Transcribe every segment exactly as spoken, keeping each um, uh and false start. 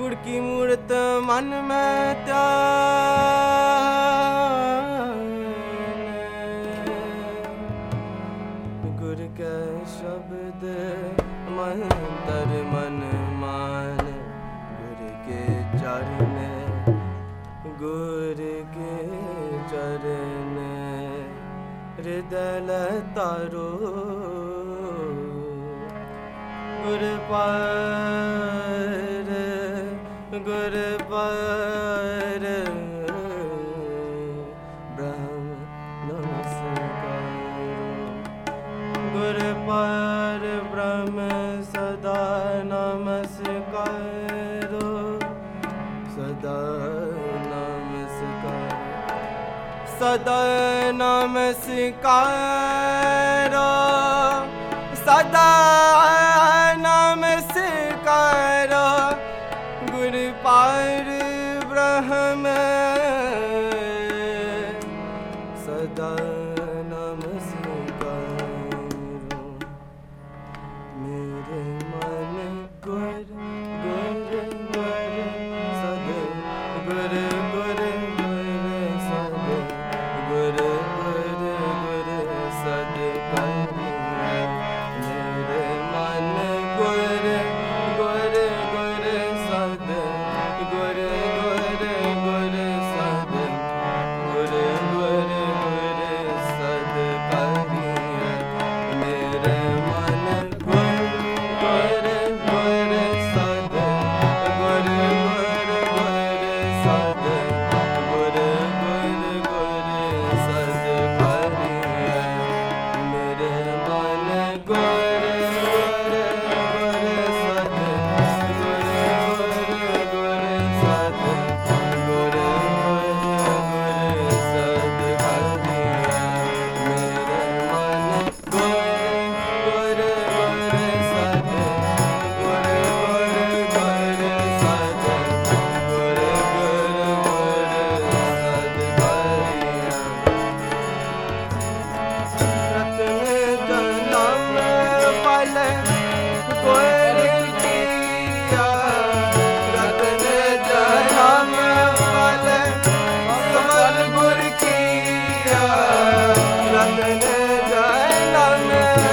गुड़ की मूर्त मन में त्यान, गुर के शब्द मंतर मन मान, गुर के चरण गुर के चरण हृदय तारो, गुर पर गुर पर ब्रह्म नमस्कार, गुर पर ब्रह्म सदा नमस्कार, सदा नमस्कार, सदा नमस्कार, सदा नमस्कार, गुर पर ब्रह्म सदा नमस्कार। मेरे मन गुर गुर गुर सद, गुर गुर गुर सद, गुर गुर गुर सद करिए। मेरे मन गुर गुर गुर सद, गुर गुर गुर सद, गुर गुर गुर सद करिए। मेरे मन गुर गुर गुर सद, गुर गुर गुर सद, गुर गुर गुर सद करिए। मेरे मन गुर गुर गुर सद, गुर गुर गुर सद, गुर गुर गुर सद करिए। मेरे मन गुर गुर गुर सद, गुर गुर गुर सद, गुर गुर गुर सद करिए। रत्न जन्म फल गुर किया, रत्न जन्म फल कमल गुर किया, रत्न जन्म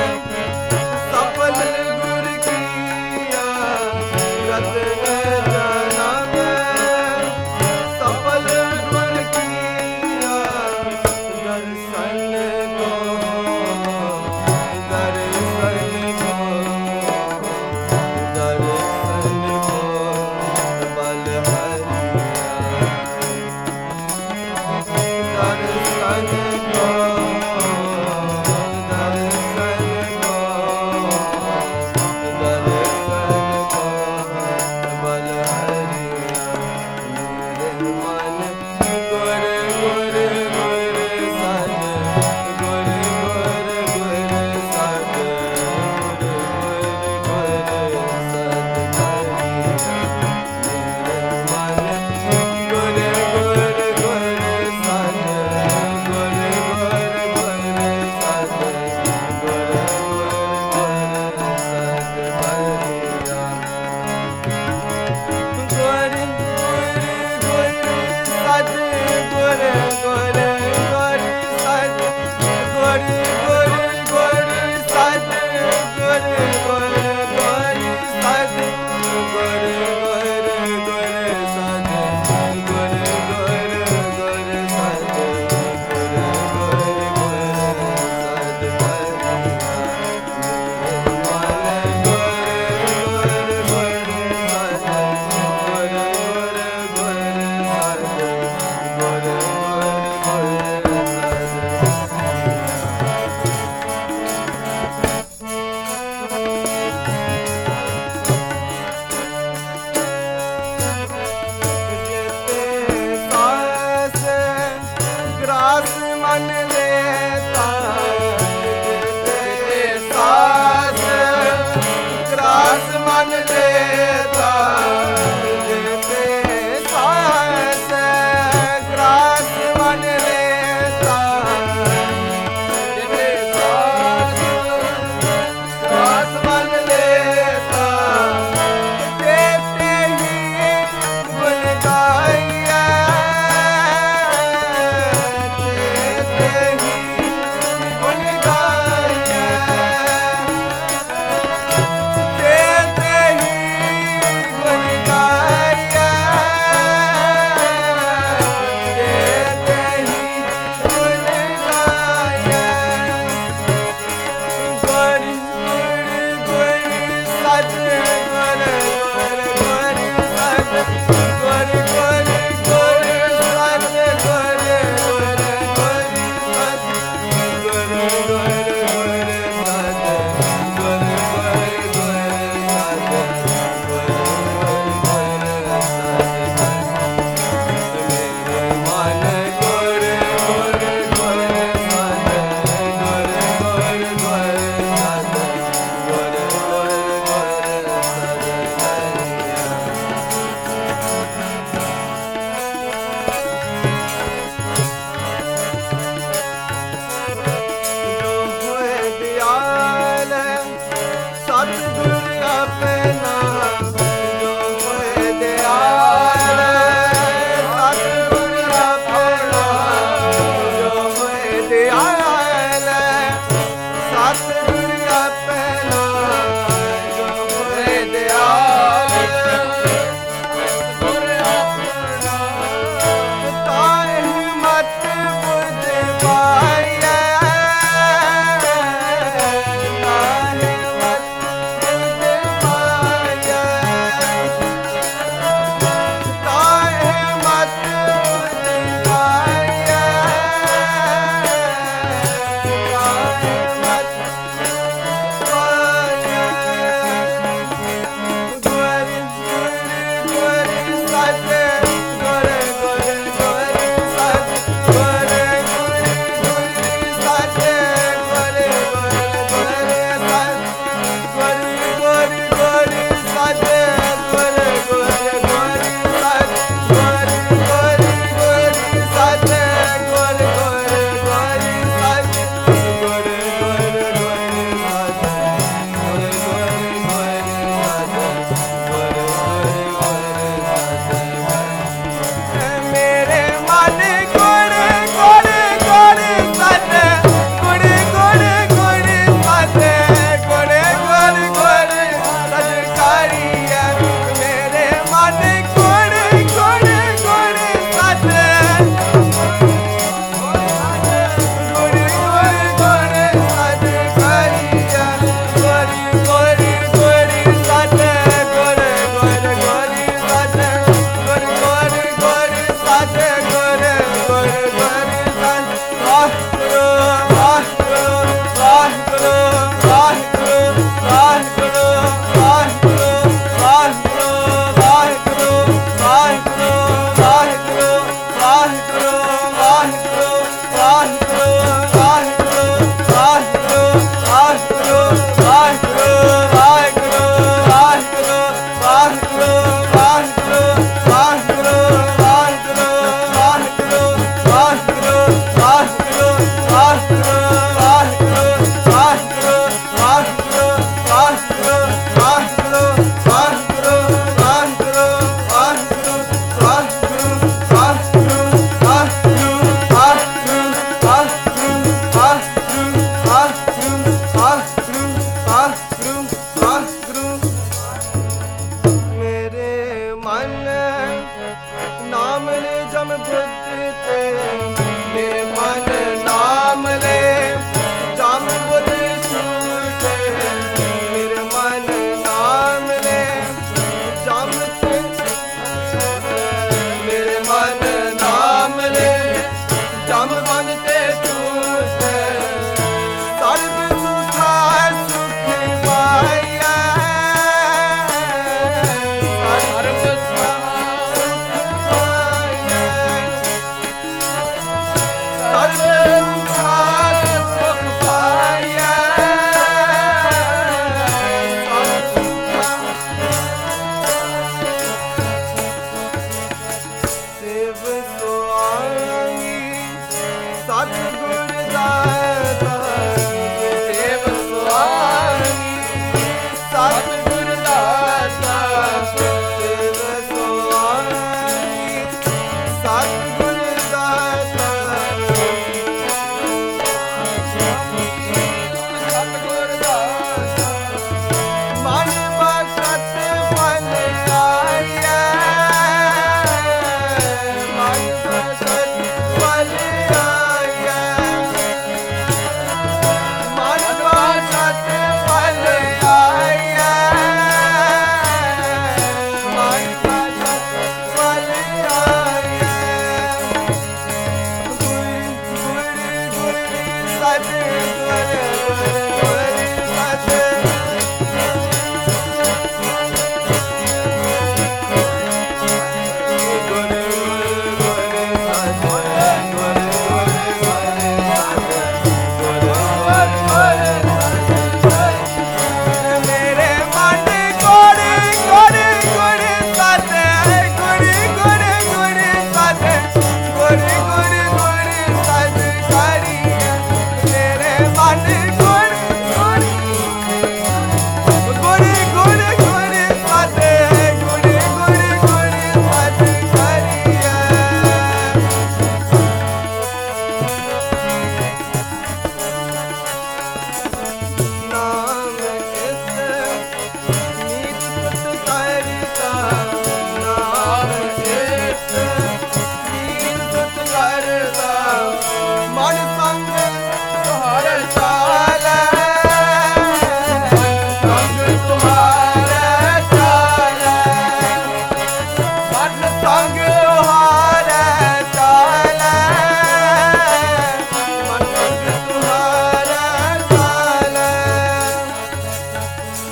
सफल गुर किया, रत्न जन्म सफल गुर किया। दर्शन को दर्शन को दर्शन को बल हरिया, दर्शन को दर्शन को दर्शन को बल हरिया। मेरे मन गुर गुर गुर सद, गुर गुर गुर सद, गुर गुर गुर सद करिए। मेरे मन गुर गुर गुर सद, गुर गुर गुर सद, गुर गुर गुर सद करिए। गुर गुर गुर सद, गुर गुर गुर सद, गुर गुर गुर सद, गुर गुर गुर सद, गुर गुर गुर सद, गुर गुर गुर सद, गुर गुर गुर सद करिए। मेरे मन गुर गुर गुर सद, गुर गुर गुर सद, गुर गुर गुर Bye.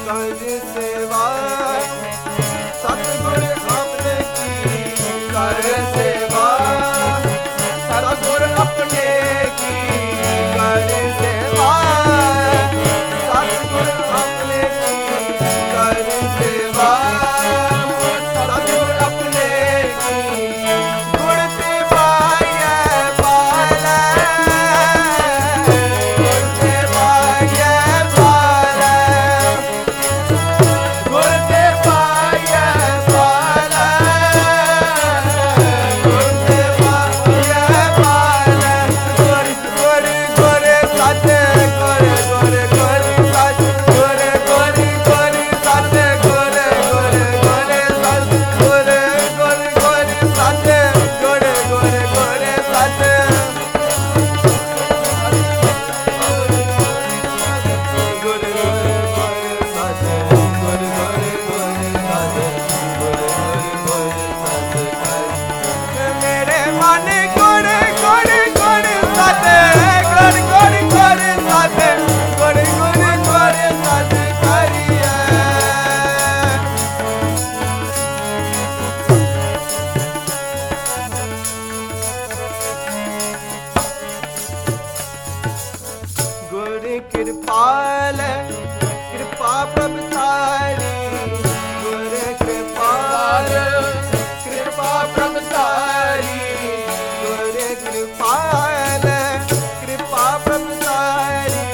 ਕਰ ਸੇਵਾ ਸਤਿਗੁਰ ਆਪਣੇ ਕੀ ਕਰ ਸੇਵਾ ਸਤਿਗੁਰ ਆਪਣੇ ਕੀ ਕਰ ਸੇਵਾ ਸਤਿਗੁਰ ਆਪਣੇ ਕੀ ਕਰ ਸੇਵਾ ਸਤਿਗੁਰ ਆਪਣੇ ਕੀ ਗੁਣ ਤੇ ਪਾਈਐ ਪਾਲੈ ਗੁਣ ਤੇ ਪਾਈਐ ਪਾਲੈ ਗੁਣ ਤੇ ਪਾਈਐ ਪਾਲੈ ਗੁਣ ਤੇ ਪਾਈਐ ਪਾਲੈ ਗੁਰ ਗੁਰ ਗੁਰ ਸਤ ਗੁਰ ਗੁਰ ਗੁਰ ਸਤ ਗੁਰ ਗੁਰ ਗੁਰ ਸਤ ਗੁਰ ਗੁਰ ਗੁਰ ਸਤ ਗੁਰ ਗੁਰ ਗੁਰ ਸਤ ਗੁਰ ਗੁਰ ਗੁਰ ਸਤ ਗੁਰ ਗੁਰ ਗੁਰ ਸਤ ਗੁਰ ਗੁਰ ਗੁਰ ਸਤ ਗੁਰ ਗੁਰ ਗੁਰ ਸਤ ਮੇਰੇ ਮਨ ਗੁਰ ਗੁਰ ਗੁਰ ਸਤ ਗੁਰ ਗੁਰ ਗੁਰ ਸਤ ਗੁਰ ਗੁਰ ਗੁਰ ਸਤ ਕਰੀਐ ਗੁਰ ਕਿਰਪਾਲ ਕਿਰਪਾ ਪ੍ਰਭ ਧਾਰੀ ਗੁਰ ਕਿਰਪਾਲ ਕਿਰਪਾ ਪ੍ਰਭ ਧਾਰੀ ਗੁਰ ਕਿਰਪਾਲ ਕਿਰਪਾ ਪ੍ਰਭ ਧਾਰੀ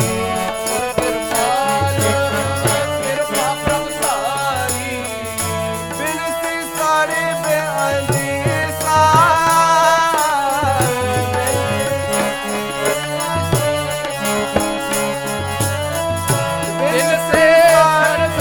ਕਿਰਪਾਲ ਕਿਰਪਾ ਪ੍ਰਭ ਧਾਰੀ ਬਿਨਸੀ ਸਾਰੇ ਬੇਅੰਤੀ ਬਿਨ ਸੇ